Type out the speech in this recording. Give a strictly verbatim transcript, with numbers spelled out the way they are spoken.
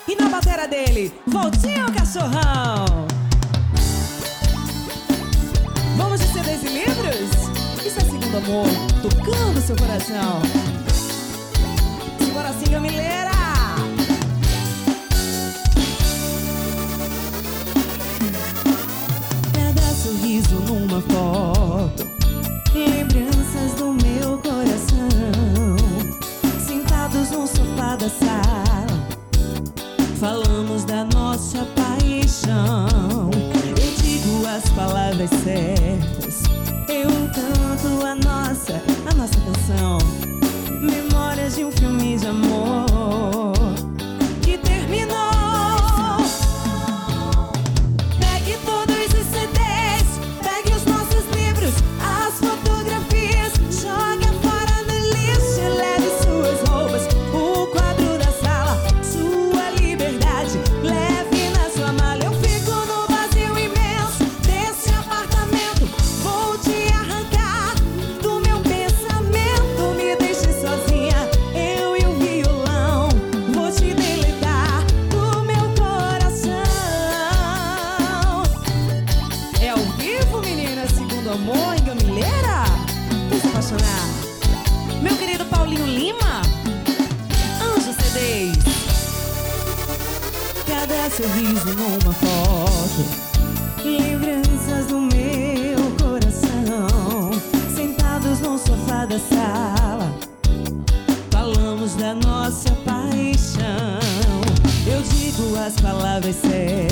E na batera dele, Voltinho Cachorrão. Vamos de C Ds e livros? Isso é Segundo Amor, tocando seu coração. Simbora assim, gamileira. Cada sorriso numa foto, lembranças do meu coração. Sentados no sofá da sala, falamos da nossa paixão. Eu digo as palavras certas, eu canto a nossa, a nossa canção. Memórias de um filme de amor que terminou. Pegue todos os C Ds, pegue os nossos livros, as fotografias, jogue fora no lixo e leve suas roupas, o quadro da sala, sua liberdade, leve na sua mala. Eu fico no vazio imenso desse apartamento, vou te arrancar do meu pensamento. Me deixe sozinha, eu e o violão, vou te deletar do meu coração. É ao vivo, menina, Segundo Amor em Gamileira. Vem se apaixonar. Meu querido Paulinho Lima, Anjo C Ds. Cada sorriso numa foto, lembranças do meu coração. Sentados no sofá da sala, falamos da nossa paixão. Eu digo as palavras certas,